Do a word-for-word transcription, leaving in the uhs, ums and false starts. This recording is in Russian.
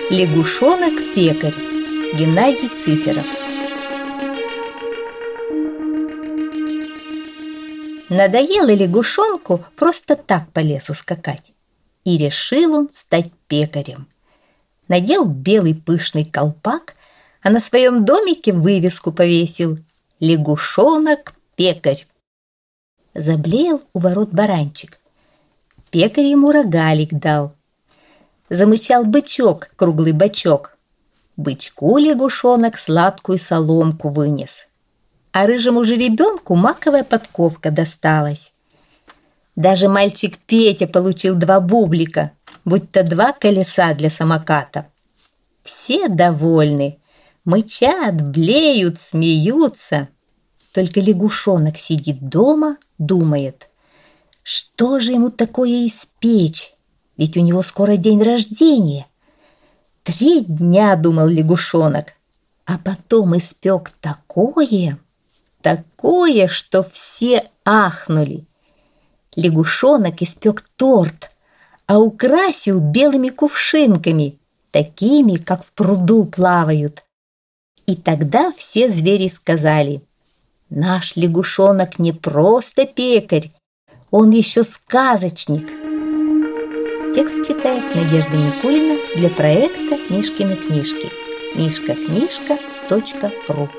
Лягушонок-пекарь. Геннадий Циферов. Надоело лягушонку просто так по лесу скакать, и решил он стать пекарем. Надел белый пышный колпак, а на своем домике вывеску повесил: «Лягушонок-пекарь». Заблеял у ворот баранчик. Пекарь ему рогалик дал. Замычал бычок, круглый бочок. Бычку лягушонок сладкую соломку вынес, а рыжему жеребенку маковая подковка досталась. Даже мальчик Петя получил два бублика, будто два колеса для самоката. Все довольны, мычат, блеют, смеются. Только лягушонок сидит дома, думает, что же ему такое испечь, ведь у него скоро день рождения. Три дня думал лягушонок, а потом испек такое, такое, что все ахнули. Лягушонок испек торт, а украсил белыми кувшинками, такими, как в пруду плавают. И тогда все звери сказали: «Наш лягушонок не просто пекарь, он еще сказочник». Текст читает Надежда Никулина для проекта «Мишкины книжки». мишка книжка точка ру